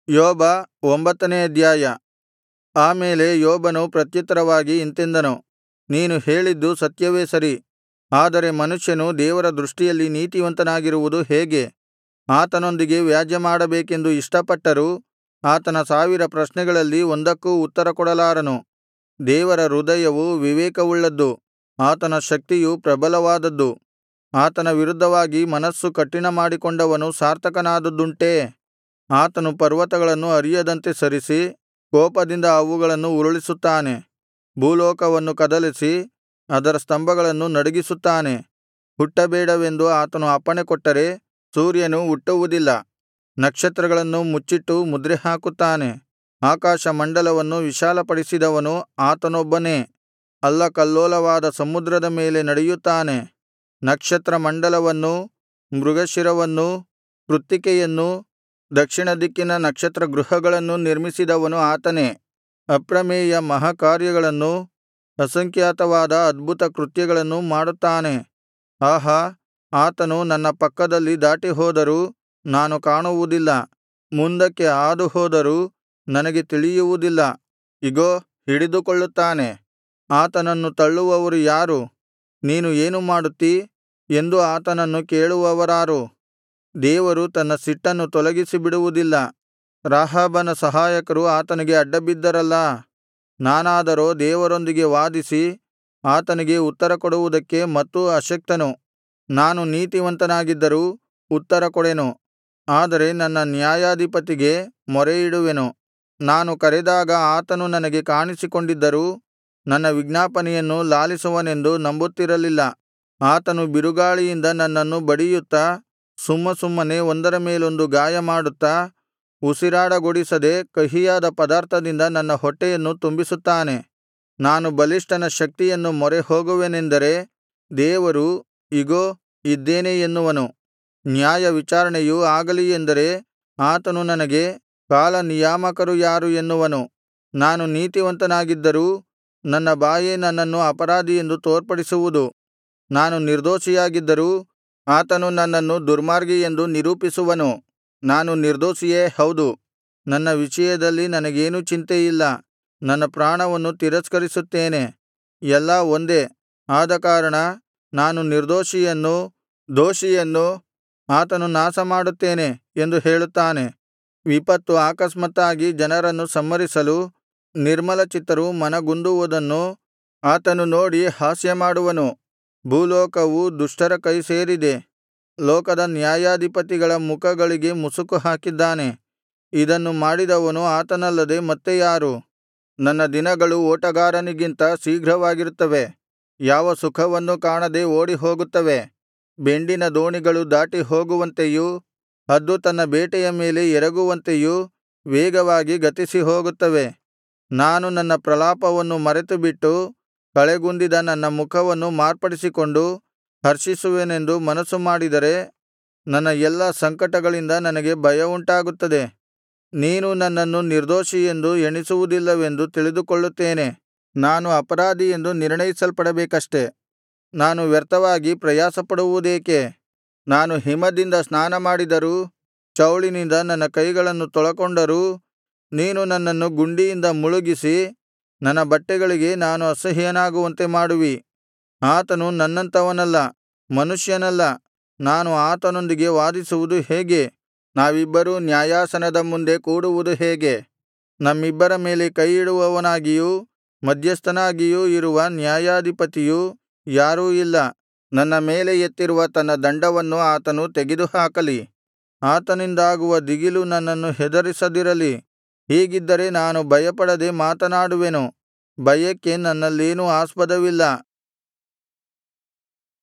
ಯೋಬ 9ನೇ ಅಧ್ಯಾಯ. ಆ ಮೇಲೆ ಯೋಬನು ಪ್ರತ್ಯುತ್ತರವಾಗಿ ಇಂತೆಂದನು, ನೀನು ಹೇಳಿದ್ದು ಸತ್ಯವೇ ಸರಿ. ಆದರೆ ಮನುಷ್ಯನು ದೇವರ ದೃಷ್ಟಿಯಲ್ಲಿ ನೀತಿವಂತನಾಗಿರುವುದು ಹೇಗೆ? ಆತನೊಂದಿಗೆ ವ್ಯಾಜ್ಯಮಾಡಬೇಕೆಂದು ಇಷ್ಟಪಟ್ಟರೂ ಆತನ 1000 ಪ್ರಶ್ನೆಗಳಲ್ಲಿ ಒಂದಕ್ಕೂ ಉತ್ತರಕೊಡಲಾರನು. ದೇವರ ಹೃದಯವು ವಿವೇಕವುಳ್ಳದ್ದು, ಆತನ ಶಕ್ತಿಯು ಪ್ರಬಲವಾದದ್ದು. ಆತನ ವಿರುದ್ಧವಾಗಿ ಮನಸ್ಸು ಕಠಿಣಮಾಡಿಕೊಂಡವನು ಸಾರ್ಥಕನಾದದ್ದುಂಟೇ? ಆತನು ಪರ್ವತಗಳನ್ನು ಅರಿಯದಂತೆ ಸರಿಸಿ, ಕೋಪದಿಂದ ಅವುಗಳನ್ನು ಉರುಳಿಸುತ್ತಾನೆ. ಭೂಲೋಕವನ್ನು ಕದಲಿಸಿ ಅದರ ಸ್ತಂಭಗಳನ್ನು ನಡುಗಿಸುತ್ತಾನೆ. ಹುಟ್ಟಬೇಡವೆಂದು ಆತನು ಅಪ್ಪಣೆಕೊಟ್ಟರೆ ಸೂರ್ಯನು ಹುಟ್ಟುವುದಿಲ್ಲ. ನಕ್ಷತ್ರಗಳನ್ನು ಮುಚ್ಚಿಟ್ಟು ಮುದ್ರೆಹಾಕುತ್ತಾನೆ. ಆಕಾಶಮಂಡಲವನ್ನು ವಿಶಾಲಪಡಿಸಿದವನು ಆತನೊಬ್ಬನೇ. ಅಲ್ಲಕಲ್ಲೋಲವಾದ ಸಮುದ್ರದ ಮೇಲೆ ನಡೆಯುತ್ತಾನೆ. ನಕ್ಷತ್ರಮಂಡಲವನ್ನೂ ಮೃಗಶಿರವನ್ನೂ ಕೃತ್ತಿಕೆಯನ್ನೂ ದಕ್ಷಿಣ ದಿಕ್ಕಿನ ನಕ್ಷತ್ರಗೃಹಗಳನ್ನೂ ನಿರ್ಮಿಸಿದವನು ಆತನೇ. ಅಪ್ರಮೇಯ ಮಹಾಕಾರ್ಯಗಳನ್ನೂ ಅಸಂಖ್ಯಾತವಾದ ಅದ್ಭುತ ಕೃತ್ಯಗಳನ್ನೂ ಮಾಡುತ್ತಾನೆ. ಆಹಾ, ಆತನು ನನ್ನ ಪಕ್ಕದಲ್ಲಿ ದಾಟಿಹೋದರೂ ನಾನು ಕಾಣುವುದಿಲ್ಲ, ಮುಂದಕ್ಕೆ ಹಾದುಹೋದರೂ ನನಗೆ ತಿಳಿಯುವುದಿಲ್ಲ. ಇಗೋ, ಹಿಡಿದುಕೊಳ್ಳುತ್ತಾನೆ. ಆತನನ್ನು ತಳ್ಳುವವರು ಯಾರು? ನೀನು ಏನು ಮಾಡುತ್ತೀ ಎಂದು ಆತನನ್ನು ಕೇಳುವವರಾರು? ದೇವರು ತನ್ನ ಸಿಟ್ಟನ್ನು ತೊಲಗಿಸಿಬಿಡುವುದಿಲ್ಲ. ರಾಹಾಬನ ಸಹಾಯಕರು ಆತನಿಗೆ ಅಡ್ಡಬಿದ್ದರಲ್ಲಾ. ನಾನಾದರೋ ದೇವರೊಂದಿಗೆ ವಾದಿಸಿ ಆತನಿಗೆ ಉತ್ತರಕೊಡುವುದಕ್ಕೆ ಮತ್ತೂ ಅಶಕ್ತನು. ನಾನು ನೀತಿವಂತನಾಗಿದ್ದರೂ ಉತ್ತರಕೊಡೆನು, ಆದರೆ ನನ್ನ ನ್ಯಾಯಾಧಿಪತಿಗೆ ಮೊರೆಯಿಡುವೆನು. ನಾನು ಕರೆದಾಗ ಆತನು ನನಗೆ ಕಾಣಿಸಿಕೊಂಡಿದ್ದರೂ ನನ್ನ ವಿಜ್ಞಾಪನೆಯನ್ನು ಲಾಲಿಸುವನೆಂದು ನಂಬುತ್ತಿರಲಿಲ್ಲ. ಆತನು ಬಿರುಗಾಳಿಯಿಂದ ನನ್ನನ್ನು ಬಡಿಯುತ್ತಾ ಸುಮ್ಮಸುಮ್ಮನೆ ಒಂದರ ಮೇಲೊಂದು ಗಾಯಮಾಡುತ್ತಾ ಉಸಿರಾಡಗೊಡಿಸದೆ ಕಹಿಯಾದ ಪದಾರ್ಥದಿಂದ ನನ್ನ ಹೊಟ್ಟೆಯನ್ನು ತುಂಬಿಸುತ್ತಾನೆ. ನಾನು ಬಲಿಷ್ಠನ ಶಕ್ತಿಯನ್ನು ಮೊರೆಹೋಗುವೆನೆಂದರೆ ದೇವರು ಇಗೋ ಇದ್ದೇನೆ ಎನ್ನುವನು. ನ್ಯಾಯ ವಿಚಾರಣೆಯು ಆಗಲಿ ಎಂದರೆ ಆತನು ನನಗೆ ಕಾಲನಿಯಾಮಕರು ಯಾರು ಎನ್ನುವನು. ನಾನು ನೀತಿವಂತನಾಗಿದ್ದರೂ ನನ್ನ ಬಾಯೇ ನನ್ನನ್ನು ಅಪರಾಧಿಯೆಂದು ತೋರ್ಪಡಿಸುವುದು. ನಾನು ನಿರ್ದೋಷಿಯಾಗಿದ್ದರೂ ಆತನು ನನ್ನನ್ನು ದುರ್ಮಾರ್ಗಿಯೆಂದು ನಿರೂಪಿಸುವನು. ನಾನು ನಿರ್ದೋಷಿಯೇ ಹೌದು, ನನ್ನ ವಿಷಯದಲ್ಲಿ ನನಗೇನೂ ಚಿಂತೆಯಿಲ್ಲ. ನನ್ನ ಪ್ರಾಣವನ್ನು ತಿರಸ್ಕರಿಸುತ್ತೇನೆ. ಎಲ್ಲಾ ಒಂದೇ. ಆದಕಾರಣ ನಾನು ನಿರ್ದೋಷಿಯನ್ನೂ ದೋಷಿಯನ್ನೂ ಆತನು ನಾಶಮಾಡುತ್ತೇನೆ ಎಂದು ಹೇಳುತ್ತಾನೆ. ವಿಪತ್ತು ಆಕಸ್ಮಾತ್ತಾಗಿ ಜನರನ್ನು ಸಂಹರಿಸಲು ನಿರ್ಮಲಚಿತ್ತರು ಮನಗುಂದುವುದನ್ನು ಆತನು ನೋಡಿ ಹಾಸ್ಯಮಾಡುವನು. ಭೂಲೋಕವು ದುಷ್ಟರ ಕೈ ಸೇರಿದೆ. ಲೋಕದ ನ್ಯಾಯಾಧಿಪತಿಗಳ ಮುಖಗಳಿಗೆ ಮುಸುಕು ಹಾಕಿದ್ದಾನೆ. ಇದನ್ನು ಮಾಡಿದವನು ಆತನಲ್ಲದೆ ಮತ್ತೆ ಯಾರು? ನನ್ನ ದಿನಗಳು ಓಟಗಾರನಿಗಿಂತ ಶೀಘ್ರವಾಗಿರುತ್ತವೆ, ಯಾವ ಸುಖವನ್ನೂ ಕಾಣದೆ ಓಡಿಹೋಗುತ್ತವೆ. ಬೆಂಡಿನ ದೋಣಿಗಳು ದಾಟಿ ಹೋಗುವಂತೆಯೂ ಹದ್ದು ತನ್ನ ಬೇಟೆಯ ಮೇಲೆ ಎರಗುವಂತೆಯೂ ವೇಗವಾಗಿ ಗತಿಸಿ ಹೋಗುತ್ತವೆ. ನಾನು ನನ್ನ ಪ್ರಲಾಪವನ್ನು ಮರೆತುಬಿಟ್ಟು ಕಳೆಗುಂದಿದ ನನ್ನ ಮುಖವನ್ನು ಮಾರ್ಪಡಿಸಿಕೊಂಡು ಹರ್ಷಿಸುವೆನೆಂದು ಮನಸ್ಸು ಮಾಡಿದರೆ ನನ್ನ ಎಲ್ಲಾ ಸಂಕಟಗಳಿಂದ ನನಗೆ ಭಯವುಂಟಾಗುತ್ತದೆ. ನೀನು ನನ್ನನ್ನು ನಿರ್ದೋಷಿಯೆಂದು ಎಣಿಸುವುದಿಲ್ಲವೆಂದು ತಿಳಿದುಕೊಳ್ಳುತ್ತೇನೆ. ನಾನು ಅಪರಾಧಿಯೆಂದು ನಿರ್ಣಯಿಸಲ್ಪಡಬೇಕಷ್ಟೆ. ನಾನು ವ್ಯರ್ಥವಾಗಿ ಪ್ರಯಾಸಪಡುವುದೇಕೆ? ನಾನು ಹಿಮದಿಂದ ಸ್ನಾನಮಾಡಿದರೂ ಚೌಳಿನಿಂದ ನನ್ನ ಕೈಗಳನ್ನು ತೊಳಕೊಂಡರೂ ನೀನು ನನ್ನನ್ನು ಗುಂಡಿಯಿಂದ ಮುಳುಗಿಸಿ ನನ್ನ ಬಟ್ಟೆಗಳಿಗೆ ನಾನು ಅಸಹ್ಯನಾಗುವಂತೆ ಮಾಡುವಿ. ಆತನು ನನ್ನಂಥವನಲ್ಲ, ಮನುಷ್ಯನಲ್ಲ. ನಾನು ಆತನೊಂದಿಗೆ ವಾದಿಸುವುದು ಹೇಗೆ? ನಾವಿಬ್ಬರೂ ನ್ಯಾಯಾಸನದ ಮುಂದೆ ಕೂಡುವುದು ಹೇಗೆ? ನಮ್ಮಿಬ್ಬರ ಮೇಲೆ ಕೈಯಿಡುವವನಾಗಿಯೂ ಮಧ್ಯಸ್ಥನಾಗಿಯೂ ಇರುವ ನ್ಯಾಯಾಧಿಪತಿಯು ಯಾರೂ ಇಲ್ಲ. ನನ್ನ ಮೇಲೆ ಎತ್ತಿರುವ ತನ್ನ ದಂಡವನ್ನು ಆತನು ತೆಗೆದುಹಾಕಲಿ. ಆತನಿಂದಾಗುವ ದಿಗಿಲು ನನ್ನನ್ನು ಹೆದರಿಸದಿರಲಿ. ಹೀಗಿದ್ದರೆ ನಾನು ಭಯಪಡದೆ ಮಾತನಾಡುವೆನು. ಭಯಕ್ಕೆ ನನ್ನಲ್ಲೇನೂ ಆಸ್ಪದವಿಲ್ಲ.